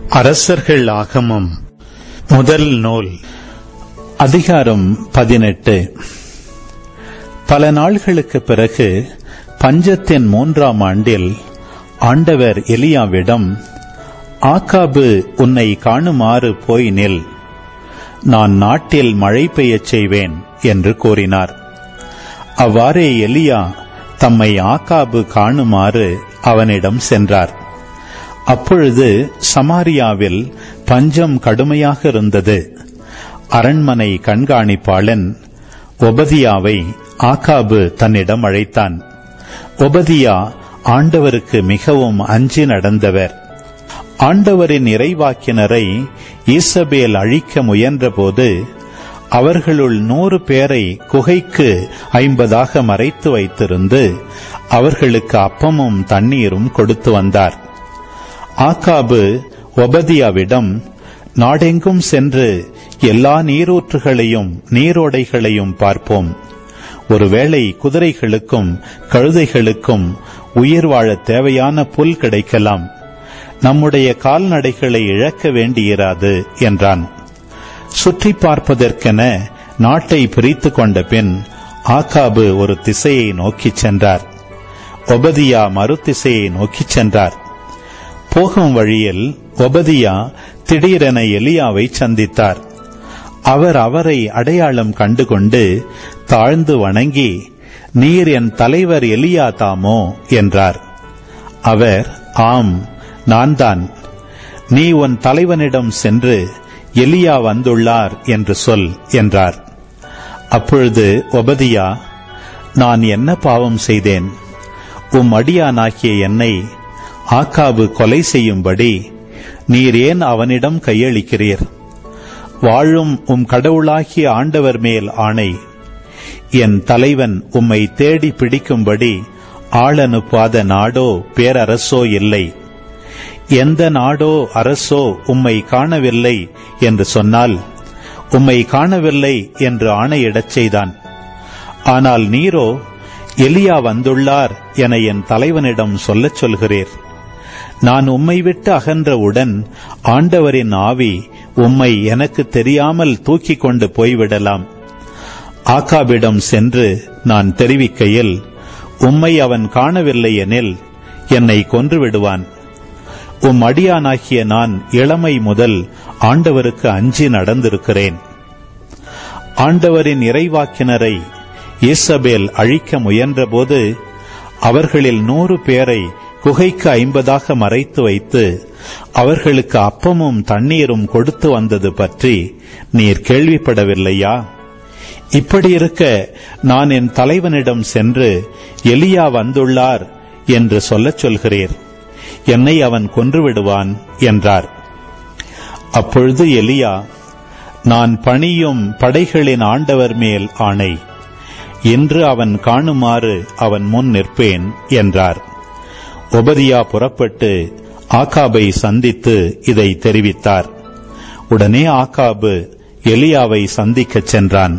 அரசர்கள் ஆகமம் முதல் நூல் அதிகாரம் 18. பல நாள்களுக்கு பிறகு பஞ்சத்தின் 3ஆம் ஆண்டில் ஆண்டவர் எலியாவிடம், ஆகாபு உன்னை காணுமாறு போய் நில், நான் நாட்டில் மழை பெய்யச் செய்வேன் என்று கூறினார். அவ்வாறே எலியா தம்மை ஆகாபு காணுமாறு அவனிடம் சென்றார். அப்பொழுது சமாரியாவில் பஞ்சம் கடுமையாக இருந்தது. அரண்மனை கண்காணிப்பாளன் ஒபதியாவை ஆகாபு தன்னிடம் அழைத்தான். ஒபதியா ஆண்டவருக்கு மிகவும் அஞ்சி நடந்தவர். ஆண்டவரின் இறைவாக்கினரை ஈசபேல் அழிக்க முயன்றபோது அவர்களுள் 100 பேரை குகைக்கு 50ஆக மறைத்து வைத்திருந்து அவர்களுக்கு அப்பமும் தண்ணீரும் கொடுத்து வந்தார். ஆகாபு ஒபதியாவிடம், நாடெங்கும் சென்று எல்லா நீரூற்றுகளையும் நீரோடைகளையும் பார்ப்போம். ஒருவேளை குதிரைகளுக்கும் கழுதைகளுக்கும் உயிர் வாழ தேவையான புல் கிடைக்கலாம். நம்முடைய கால்நடைகளை இழக்க வேண்டியிராது என்றான். சுற்றி பார்ப்பதற்கென நாட்டை பிரித்து கொண்ட பின் ஆகாபு ஒரு திசையை நோக்கிச் சென்றார். ஒபதியா மறு திசையை நோக்கிச் சென்றார். போகும் வழியில் ஒபதியா திடீரென எலியாவை சந்தித்தார். அவர் அவரை அடையாளம் கண்டுகொண்டு தாழ்ந்து வணங்கி, நீர் என் தலைவர் எலியா தாமோ என்றார். அவர், ஆம், நான் தான். நீ உன் தலைவனிடம் சென்று எலியா வந்துள்ளார் என்று சொல் என்றார். அப்பொழுது ஒபதியா, நான் என்ன பாவம் செய்தேன்? உம் அடியானாகிய என்னை ஆகாபு கொலை செய்யும்படி நீர் ஏன் அவனிடம் கையளிக்கிறீர்? வாழும் உம் கடவுளாகிய ஆண்டவர் மேல் ஆணை, என் தலைவன் உம்மை தேடி பிடிக்கும்படி ஆள் அனுப்பாத நாடோ பேரரசோ இல்லை. எந்த நாடோ அரசோ உம்மை காணவில்லை என்று சொன்னால் உம்மை காணவில்லை என்று ஆணையிடச் செய்தான். ஆனால் நீரோ எலியா வந்துள்ளார் என என் தலைவனிடம் சொல்லச் சொல்கிறீர். நான் உம்மை விட்டு அகன்றவுடன் ஆண்டவரின் ஆவி உம்மை எனக்கு தெரியாமல் தூக்கிக் கொண்டு போய்விடலாம். ஆகாபிடம் சென்று நான் தெரிவிக்கையில் உம்மை அவன் காணவில்லை எனில் என்னை கொன்று விடுவான். உம் அடியானாகிய நான் இளமை முதல் ஆண்டவருக்கு அஞ்சி நடந்திருக்கிறேன். ஆண்டவரின் இறைவாக்கினரை ஈசபேல் அழிக்க முயன்றபோது அவர்களில் 100 பேரை குகைக்கு 50ஆக மறைத்து வைத்து அவர்களுக்கு அப்பமும் தண்ணீரும் கொடுத்து வந்தது பற்றி நீர் கேள்விப்படவில்லையா? இப்படி இருக்க நான் என் தலைவனிடம் சென்று எலியா வந்துள்ளார் என்று சொல்லச் சொல்கிறீர். என்னை அவன் கொன்றுவிடுவான் என்றார். அப்பொழுது எலியா, நான் பணியும் படைகளின் ஆண்டவர் மேல் ஆணை, இன்று அவன் காணுமாறு அவன் முன் நிற்பேன் என்றார். ஒபதியா புறப்பட்டு ஆகாபை சந்தித்து இதை தெரிவித்தார். உடனே ஆகாபு எலியாவை சந்திக்கச் சென்றான்.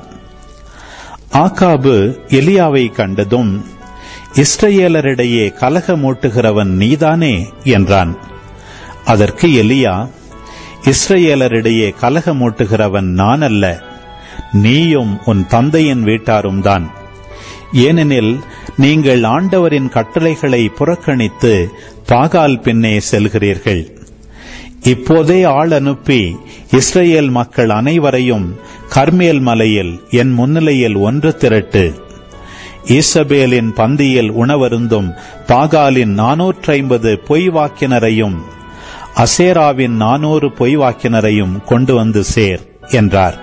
ஆகாபு எலியாவை கண்டதும், இஸ்ரவேலரிடையே கலகமூட்டுகிறவன் நீதானே என்றான். அதற்கு எலியா, இஸ்ரவேலரிடையே கலகமூட்டுகிறவன் நான் அல்ல, நீயும் உன் தந்தையின் வீட்டாரும் தான். ஏனெனில் நீங்கள் ஆண்டவரின் கட்டளைகளை புறக்கணித்து பாகால் பின்னே செல்கிறீர்கள். இப்போதே ஆள் அனுப்பி இஸ்ரவேல் மக்கள் அனைவரையும் கர்மேல் மலையில் என் முன்னிலையில் ஒன்று திரட்டு. ஈசபேலின் பந்தியில் உணவருந்தும் பாகாலின் 450 பொய் வாக்கினரையும் அசேராவின் 400 பொய் வாக்கினரையும் கொண்டு வந்து சேர் என்றார்.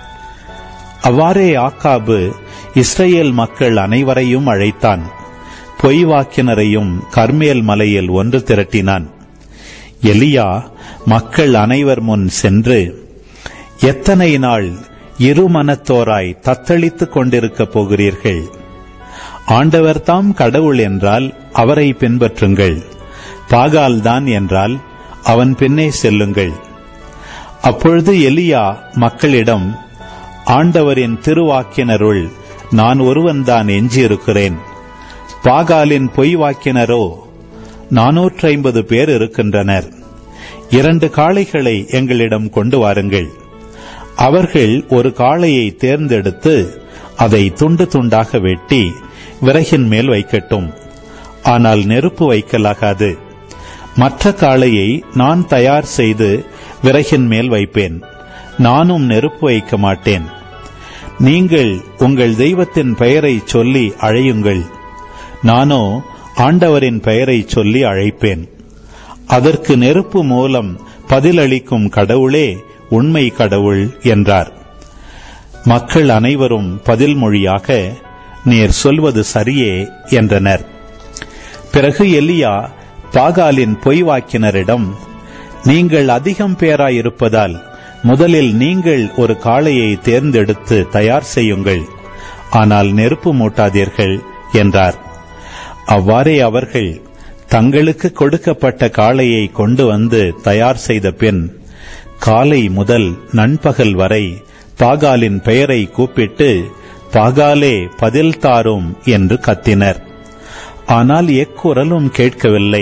அவ்வாறே ஆகாபு இஸ்ரவேல் மக்கள் அனைவரையும் அழைத்தான். பொய் வாக்கினரையும் கர்மேல் மலையில் ஒன்று திரட்டினான். எலியா மக்கள் அனைவர் முன் சென்று, எத்தனை நாள் இருமனத்தோராய் தத்தளித்துக் கொண்டிருக்கப் போகிறீர்கள்? ஆண்டவர் தாம் கடவுள் என்றால் அவரை பின்பற்றுங்கள். பாகால்தான் என்றால் அவன் பின்னே செல்லுங்கள். அப்பொழுது எலியா மக்களிடம், ஆண்டவரின் திருவாக்கினருள் நான் ஒருவன்தான் எஞ்சியிருக்கிறேன். பாகாலின் பொய் வாக்கினரோ 450 பேர் இருக்கின்றனர். 2 காளைகளை எங்களிடம் கொண்டு வாருங்கள். அவர்கள் ஒரு காளையை தேர்ந்தெடுத்து அதை துண்டு துண்டாக வெட்டி விறகின் மேல் வைக்கட்டும். ஆனால் நெருப்பு வைக்கலாகாது. மற்ற காளையை நான் தயார் செய்து விறகின் மேல் வைப்பேன். நானும் நெருப்பு வைக்க மாட்டேன். நீங்கள் உங்கள் தெய்வத்தின் பெயரை சொல்லி அழையுங்கள். நானோ ஆண்டவரின் பெயரை சொல்லி அழைப்பேன். அதற்கு நெருப்பு மூலம் பதிலளிக்கும் கடவுளே உண்மை கடவுள் என்றார். மக்கள் அனைவரும் பதில் மொழியாக, நீர் சொல்வது சரியே என்றனர். பிறகு எலியா பாகாலின் பொய்வாக்கினரிடம், நீங்கள் அதிகம் பேராயிருப்பதால் முதலில் நீங்கள் ஒரு காளையை தேர்ந்தெடுத்து தயார் செய்யுங்கள். ஆனால் நெருப்பு மூட்டாதீர்கள் என்றார். அவ்வாறே அவர்கள் தங்களுக்கு கொடுக்கப்பட்ட காளையை கொண்டு வந்து தயார் செய்த பின் காலை முதல் நண்பகல் வரை பாகாலின் பெயரை கூப்பிட்டு, பாகாலே பதில் தாரும் என்று கத்தினர். ஆனால் எக்குரலும் கேட்கவில்லை,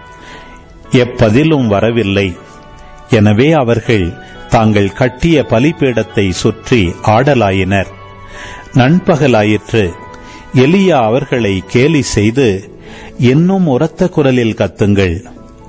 எப்பதிலும் வரவில்லை. எனவே அவர்கள் தாங்கள் கட்டிய பலிபீடத்தை சுற்றி ஆடலாயினர். நண்பகலாயிற்று. எலியா அவர்களை கேலி செய்து, இன்னும் உரத்த குரலில் கத்துங்கள்.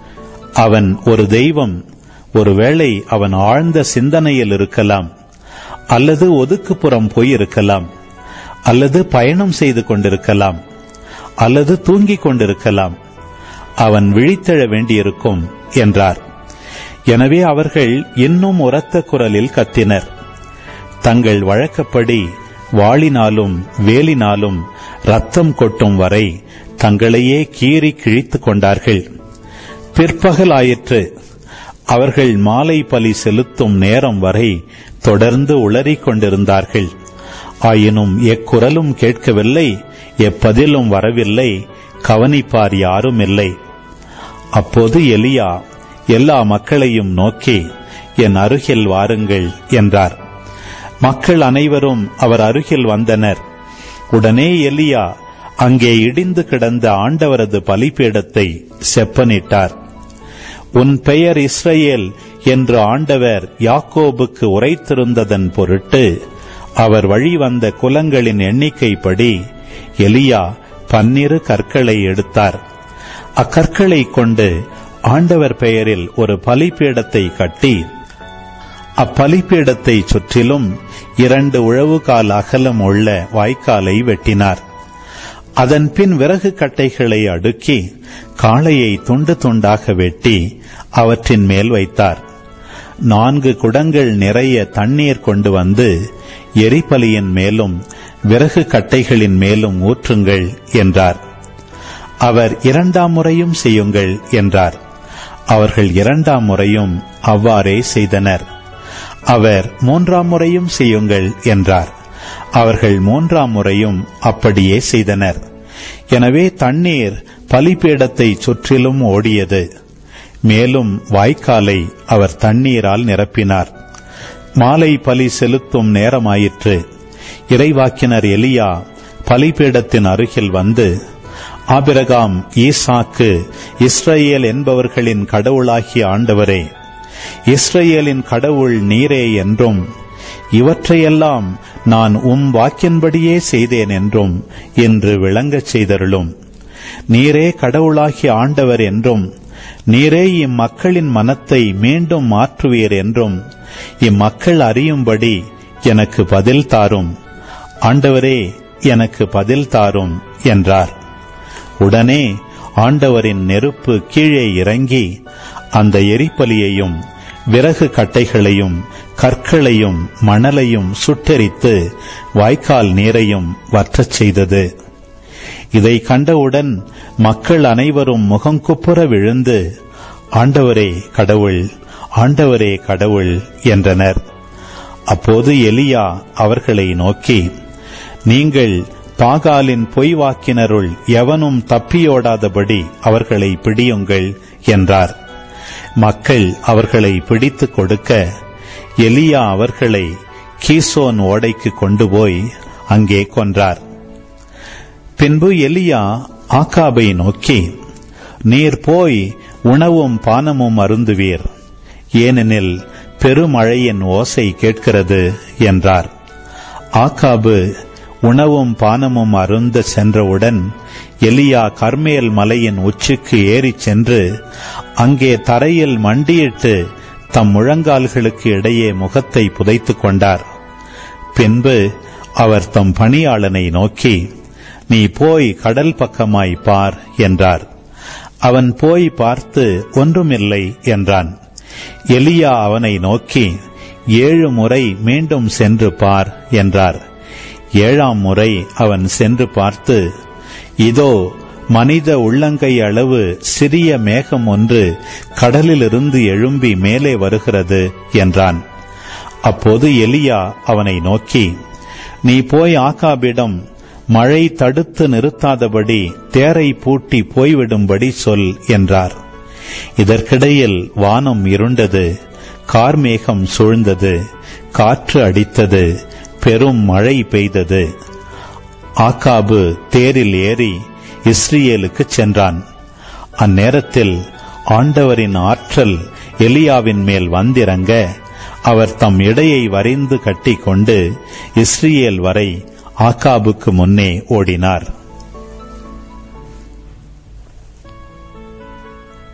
அவன் ஒரு தெய்வம். ஒருவேளை அவன் ஆழ்ந்த சிந்தனையில் இருக்கலாம், அல்லது ஒதுக்குப்புறம் போயிருக்கலாம், அல்லது பயணம் செய்து கொண்டிருக்கலாம், அல்லது தூங்கிக் கொண்டிருக்கலாம். அவன் விழித்தெழ வேண்டியிருக்கும் என்றார். எனவே அவர்கள் இன்னும் உரத்த குரலில் கத்தினர். தங்கள் வழக்கப்படி வாளினாலும் வேலினாலும் ரத்தம் கொட்டும் வரை தங்களையே கீறி கிழித்துக் கொண்டார்கள். பிற்பகல் ஆயிற்று. அவர்கள் மாலை பலி செலுத்தும் நேரம் வரை தொடர்ந்து உளறிக் கொண்டிருந்தார்கள். ஆயினும் எக்குரலும் கேட்கவில்லை, எப்பதிலும் வரவில்லை. கவனிப்பார் யாரும் இல்லை. அப்போது எலியா எல்லா மக்களையும் நோக்கி, என் அருகில் வாருங்கள் என்றார். மக்கள் அனைவரும் அவர் அருகில் வந்தனர். உடனே எலியா அங்கே இடிந்து கிடந்த ஆண்டவரது பலிபீடத்தை செப்பனிட்டார். உன் பெயர் இஸ்ரவேல் என்று ஆண்டவர் யாக்கோபுக்கு உரைத்திருந்ததன் பொருட்டு அவர் வழி வந்த குலங்களின் எண்ணிக்கைப்படி எலியா 12 கற்களை எடுத்தார். அக்கற்களை கொண்டு ஆண்டவர் பெயரில் ஒரு பலிபீடத்தை கட்டி அப்பலிபீடத்தை சுற்றிலும் 2 உழவுகால் அகலம் உள்ள வாய்க்காலை வெட்டினார். அதன் பின் விறகு கட்டைகளை அடுக்கி காளையை துண்டு துண்டாக வெட்டி அவற்றின் மேல் வைத்தார். 4 குடங்கள் நிறைய தண்ணீர் கொண்டு வந்து எரிபலியின் மேலும் விறகு கட்டைகளின் மேலும் ஊற்றுங்கள் என்றார். அவர் 2ஆம் முறையும் செய்யுங்கள் என்றார். அவர்கள் 2ஆம் முறையும் அவ்வாறே செய்தனர். அவர் 3ஆம் முறையும் செய்யுங்கள் என்றார். அவர்கள் 3ஆம் முறையும் அப்படியே செய்தனர். எனவே தண்ணீர் பலிபீடத்தை சுற்றிலும் ஓடியது. மேலும் வாய்க்காலை அவர் தண்ணீரால் நிரப்பினார். மாலை பலி செலுத்தும் நேரமாயிற்று. இறைவாக்கினர் எலியா பலிபீடத்தின் அருகில் வந்து, ஆபிரகாம், ஈசாக்கு, இஸ்ரவேல் என்பவர்களின் கடவுளாகிய ஆண்டவரே, இஸ்ரவேலின் கடவுள் நீரே என்றும், இவற்றையெல்லாம் நான் வாக்கின்படியே செய்தேன் என்றும் என்று விளங்கச் செய்தருளும். நீரே கடவுளாகிய ஆண்டவர் என்றும், நீரே இம்மக்களின் மனத்தை மீண்டும் மாற்றுவீர் என்றும் இம்மக்கள் அறியும்படி எனக்கு பதில் தாரும். ஆண்டவரே, எனக்கு பதில் தாரும் என்றார். உடனே ஆண்டவரின் நெருப்பு கீழே இறங்கி அந்த எரிபலியையும் விறகு கட்டைகளையும் கற்களையும் மணலையும் சுட்டெரித்து வாய்க்கால் நீரையும் வற்றச் செய்தது. இதை கண்டவுடன் மக்கள் அனைவரும் முகங்குப்புற விழுந்து, ஆண்டவரே கடவுள், ஆண்டவரே கடவுள் என்றனர். அப்போது எலியா அவர்களை நோக்கி, நீங்கள் பாகாலின் பொய்வாக்கினருள் எவனும் தப்பியோடாதபடி அவர்களை பிடியுங்கள் என்றார். மக்கள் அவர்களை பிடித்துக் கொடுக்க எலியா அவர்களை கீசோன் ஓடைக்கு கொண்டு போய் அங்கே கொன்றார். பின்பு எலியா ஆகாபை நோக்கி, நீர் போய் உணவும் பானமும் அருந்துவீர். ஏனெனில் பெருமழையின் ஓசை கேட்கிறது என்றார். ஆகாபு உணவும் பானமும் அருந்த சென்றவுடன் எலியா கர்மேல் மலையின் உச்சிக்கு ஏறிச் சென்று அங்கே தரையில் மண்டியிட்டு தம் முழங்கால்களுக்கு இடையே முகத்தை புதைத்துக் கொண்டார். பின்பு அவர் தம் பணியாளனை நோக்கி, நீ போய் கடல் பக்கமாய் பார் என்றார். அவன் போய் பார்த்து ஒன்றுமில்லை என்றான். எலியா அவனை நோக்கி, 7 முறை மீண்டும் சென்று பார் என்றார். 7ஆம் முறை அவன் சென்று பார்த்து, இதோ மனித உள்ளங்கை அளவு சிறிய மேகம் ஒன்று கடலிலிருந்து எழும்பி மேலே வருகிறது என்றான். அப்போது எலியா அவனை நோக்கி, நீ போய் ஆகாபிடம் மழை தடுத்து நிறுத்தாதபடி தேரை பூட்டி போய்விடும்படி சொல் என்றார். இதற்கிடையில் வானம் இருண்டது, கார்மேகம் சூழ்ந்தது, காற்று அடித்தது, பெரும் மழை பெய்தது. ஆகாபு தேரில் ஏறி இஸ்ரேலுக்கு சென்றான். அந்நேரத்தில் ஆண்டவரின் ஆற்றல் எலியாவின் மேல் வந்திறங்க அவர் தம் இடையை வரிந்து கட்டிக்கொண்டு இஸ்ரேல் வரை ஆகாபுக்கு முன்னே ஓடினார்.